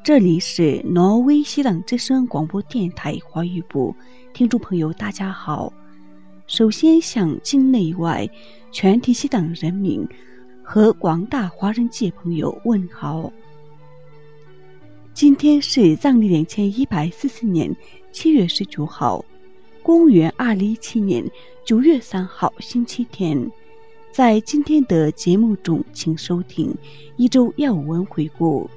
这里是挪威西朗之声广播电台华语部，听众朋友大家好。首先向境内外全体西朗人民和广大华人界朋友问好。今天是藏历2144年7月19号，公元2017年9月3号星期天。在今天的节目中，请收听一周要闻回顾。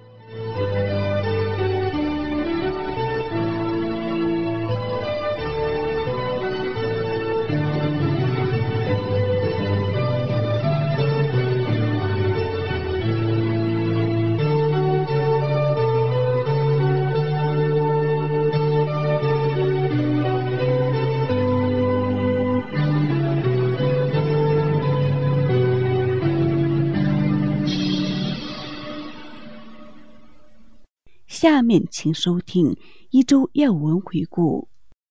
下面请收听一周要闻回顾。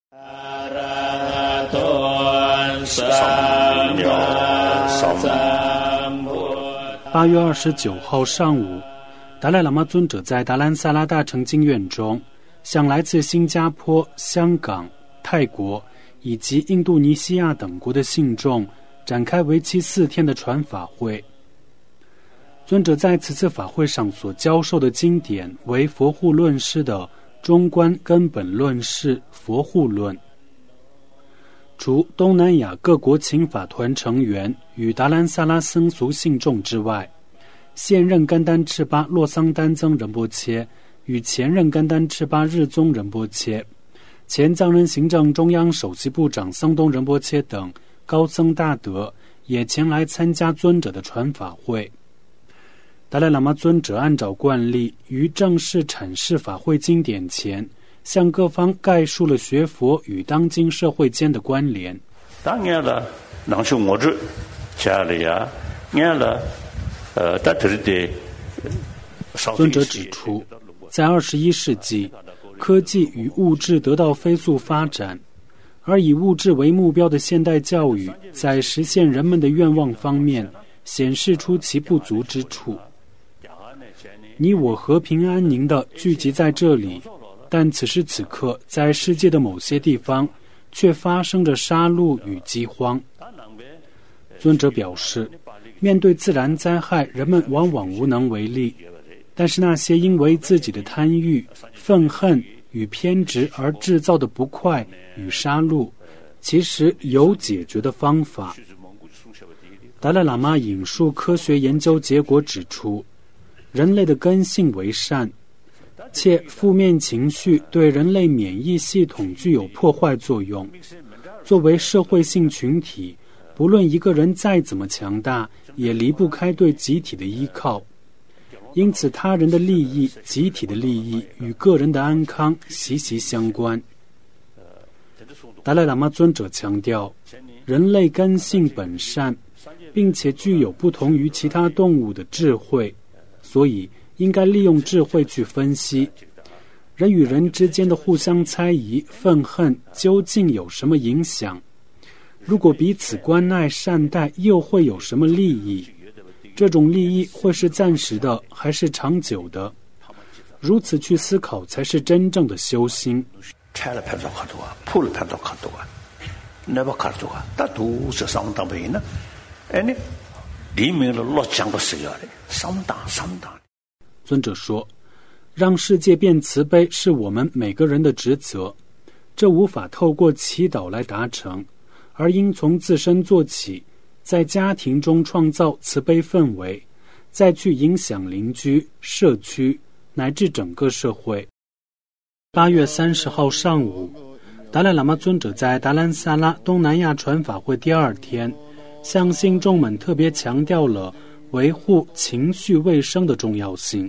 8月29号上午，达赖喇嘛尊者在达兰萨拉大乘经院中，向来自新加坡、香港、泰国以及印度尼西亚等国的信众展开为期4天的传法会。尊者在此次法会上所教授的经典为佛护论师的中观根本论释佛护论。除东南亚各国请法团成员与达兰萨拉僧俗信众之外，现任甘丹赤巴洛桑丹增仁波切与前任甘丹赤巴日宗仁波切、前藏人行政中央首席部长僧东仁波切等高僧大德也前来参加尊者的传法会。达赖喇嘛尊者按照惯例，于正式阐释法会经典前，向各方概述了学佛与当今社会间的关联。 当然了，能是我这家里呀，俺了，在这里的。 尊者指出，在21世纪，科技与物质得到飞速发展，而以物质为目标的现代教育，在实现人们的愿望方面，显示出其不足之处。你我和平安宁地聚集在这里，但此时此刻，在世界的某些地方，却发生着杀戮与饥荒。尊者表示，面对自然灾害，人们往往无能为力，但是那些因为自己的贪欲、愤恨与偏执而制造的不快与杀戮，其实有解决的方法。达赖喇嘛引述科学研究结果指出，人类的根性为善，且负面情绪对人类免疫系统具有破坏作用。作为社会性群体，不论一个人再怎么强大，也离不开对集体的依靠。因此，他人的利益、集体的利益与个人的安康息息相关。达赖喇嘛尊者强调，人类根性本善，并且具有不同于其他动物的智慧，所以应该利用智慧去分析人与人之间的互相猜疑、愤恨究竟有什么影响。如果彼此关爱善待，又会有什么利益？这种利益会是暂时的还是长久的？如此去思考才是真正的修心。 拆了判断很多，破了判断很多，那不看多啊？大都是上当背呢？哎，呢，里面的落讲的是要的，上当。 尊者说，让世界变慈悲是我们每个人的职责，这无法透过祈祷来达成，而应从自身做起，在家庭中创造慈悲氛围，再去影响邻居、社区乃至整个社会。8月30号上午，达赖喇嘛尊者在达兰萨拉东南亚传法会第2天，向信众们特别强调了维护情绪卫生的重要性。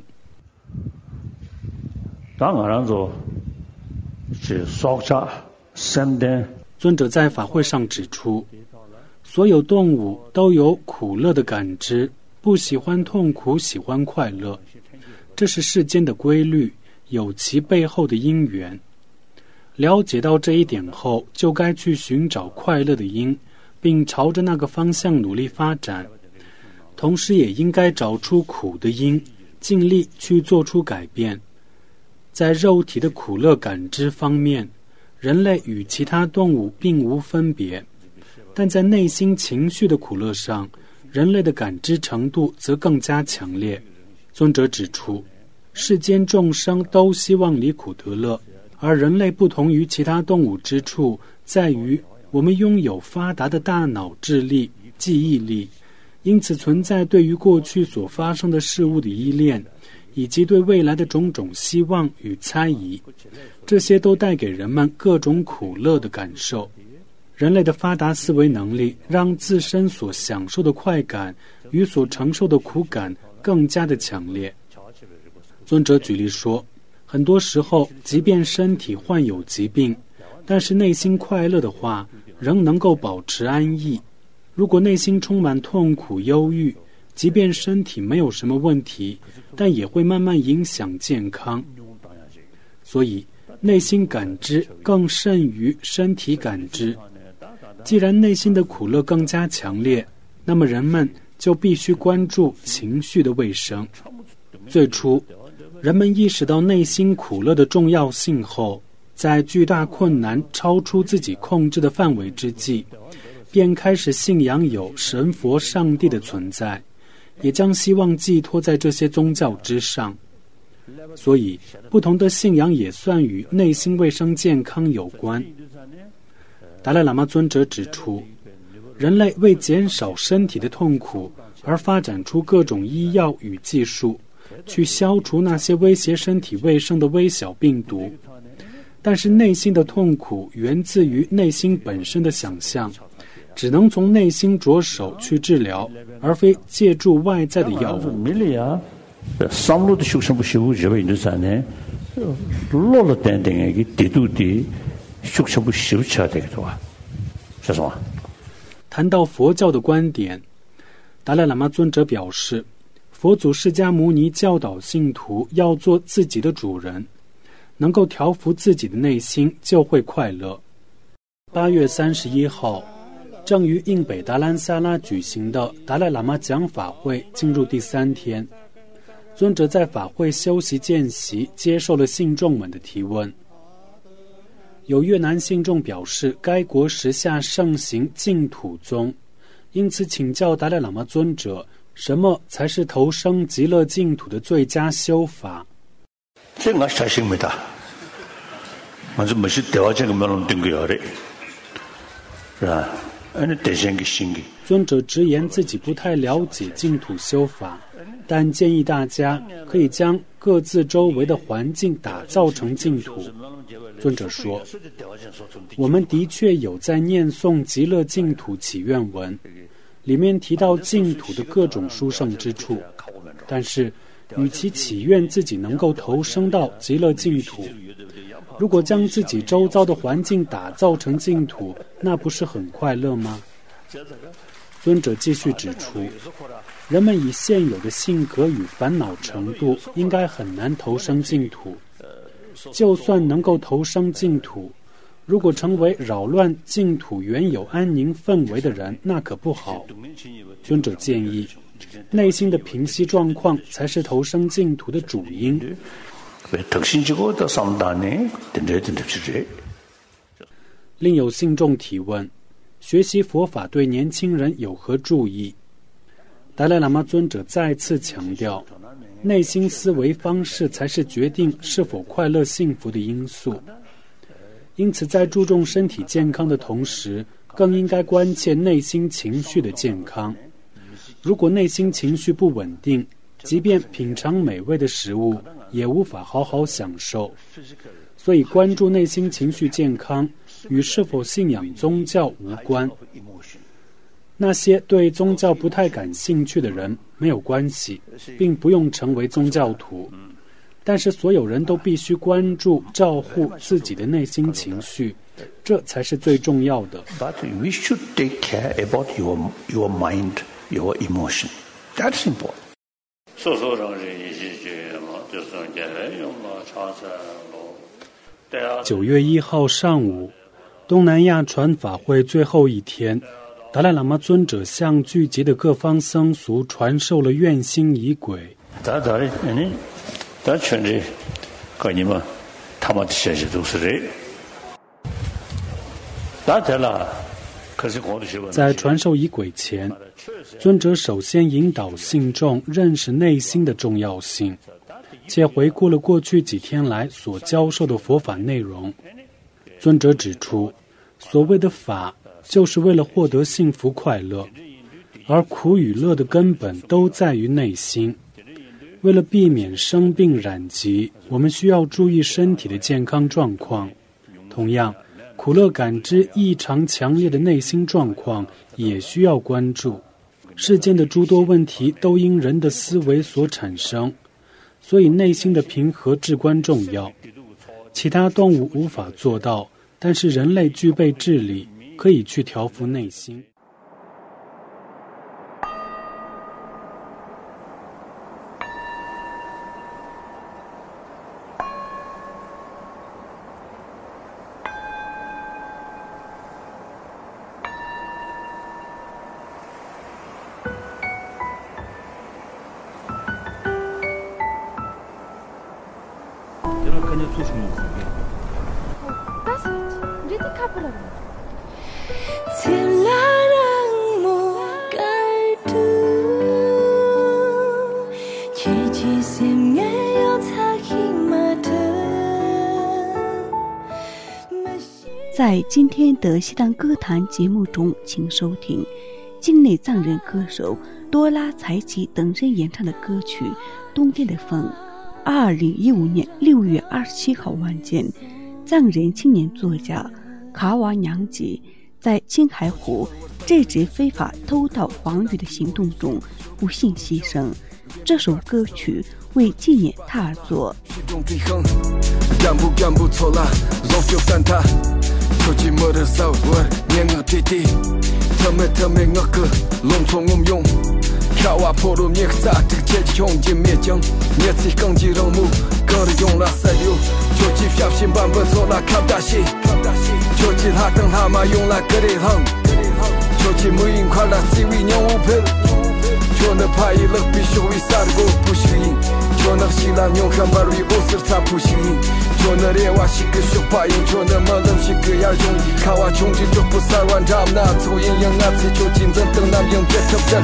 尊者在法会上指出，所有动物都有苦乐的感知，不喜欢痛苦，喜欢快乐，这是世间的规律，有其背后的因缘。了解到这一点后，就该去寻找快乐的因，并朝着那个方向努力发展。同时也应该找出苦的因，尽力去做出改变， 在肉体的苦乐感知方面，人类与其他动物并无分别，但在内心情绪的苦乐上，人类的感知程度则更加强烈。尊者指出，世间众生都希望离苦得乐，而人类不同于其他动物之处在于，我们拥有发达的大脑智力、记忆力，因此存在对于过去所发生的事物的依恋，以及对未来的种种希望与猜疑，这些都带给人们各种苦乐的感受。人类的发达思维能力让自身所享受的快感与所承受的苦感更加的强烈。尊者举例说，很多时候即便身体患有疾病，但是内心快乐的话，仍能够保持安逸。如果内心充满痛苦忧郁，即便身体没有什么问题，但也会慢慢影响健康。所以内心感知更甚于身体感知。既然内心的苦乐更加强烈，那么人们就必须关注情绪的卫生。最初人们意识到内心苦乐的重要性后，在巨大困难超出自己控制的范围之际，便开始信仰有神佛上帝的存在，也将希望寄托在这些宗教之上。所以不同的信仰也算与内心卫生健康有关。达赖喇嘛尊者指出，人类为减少身体的痛苦而发展出各种医药与技术，去消除那些威胁身体卫生的微小病毒。但是内心的痛苦源自于内心本身的想象，只能从内心着手去治疗，而非借助外在的药物。谈到佛教的观点，达赖喇嘛尊者表示，佛祖释迦牟尼教导信徒要做自己的主人，能够调服自己的内心，就会快乐。8月31号，正于印北达兰萨拉举行的达赖喇嘛讲法会进入第3天，尊者在法会休息间隙接受了信众们的提问。有越南信众表示，该国时下盛行净土宗，因此请教达赖喇嘛尊者，什么才是投生极乐净土的最佳修法？ 这我相信没的，我是没是调这个没弄定个要的，是吧？ 尊者直言自己不太了解净土修法，但建议大家可以将各自周围的环境打造成净土。尊者说，我们的确有在念诵极乐净土祈愿文，里面提到净土的各种殊胜之处，但是与其祈愿自己能够投生到极乐净土，如果将自己周遭的环境打造成净土，那不是很快乐吗？尊者继续指出，人们以现有的性格与烦恼程度，应该很难投生净土。就算能够投生净土，如果成为扰乱净土原有安宁氛围的人，那可不好。尊者建议，内心的平息状况才是投生净土的主因。另有信众提问，学习佛法对年轻人有何注意？达赖喇嘛尊者再次强调，内心思维方式才是决定是否快乐幸福的因素。因此在注重身体健康的同时，更应该关切内心情绪的健康。如果内心情绪不稳定，即便品尝美味的食物也无法好好享受。所以关注内心情绪健康与是否信仰宗教无关。那些对宗教不太感兴趣的人没有关系，并不用成为宗教徒，但是所有人都必须关注照护自己的内心情绪，这才是最重要的。 But we should take care about your mind, your emotion. That's important. 9月1号上午，东南亚传法会最后一天，达赖喇嘛尊者向聚集的各方僧俗传授了愿心仪轨。 아니면 타마트 시에도是다들라 在传授仪轨前，尊者首先引导信众认识内心的重要性，且回顾了过去几天来所教授的佛法内容。尊者指出，所谓的法就是为了获得幸福快乐，而苦与乐的根本都在于内心。为了避免生病染疾，我们需要注意身体的健康状况。同样，苦乐感知异常强烈的内心状况也需要关注。世间的诸多问题都因人的思维所产生，所以内心的平和至关重要。其他动物无法做到，但是人类具备智力，可以去调伏内心。 在今天的西藏歌坛节目中，请收听境内藏人歌手多拉才吉等人演唱的歌曲《冬天的风》。2015年6月27号晚间，藏人青年作家卡瓦娘吉在青海湖制止非法偷盗黄鱼的行动中不幸牺牲。这首歌曲为纪念他而作。 卡破路灭杂这个阶级穷尽灭疆灭自己更极人物更的用了三流就记小心版本做了看大戏就记他等他妈用了个的行就记没人快乐 CV 娘无配就能拍一乐必须为啥的我不适应就能希腊牛看巴路一波斯他不适应就能列瓦西个学巴音就能么能西个亚容易看我穷尽就不三万丈那走阴阳那次就竞争等南阳别特别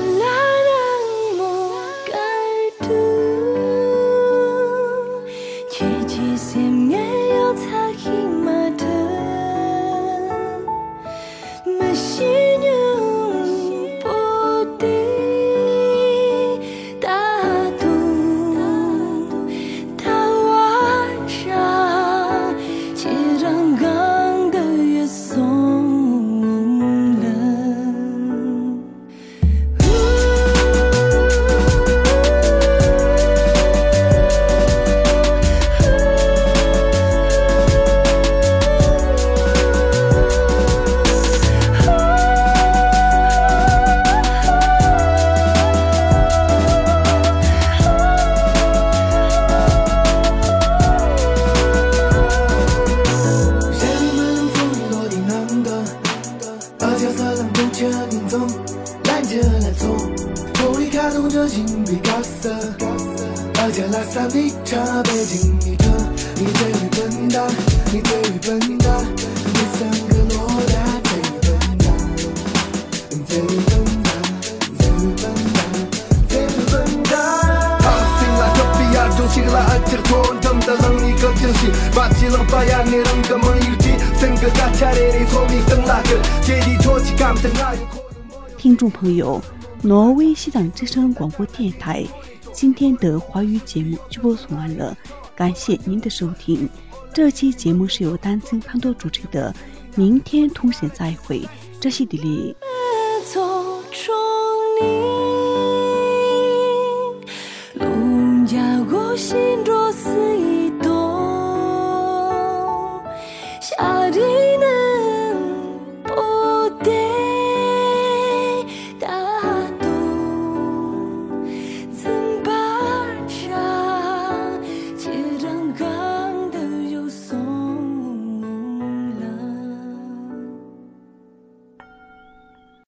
听众朋友，挪威西藏之声广播电台今天的华语节目就播送完了，感谢您的收听。这期节目是由丹增潘多主持的，明天同时再会。这是迪丽。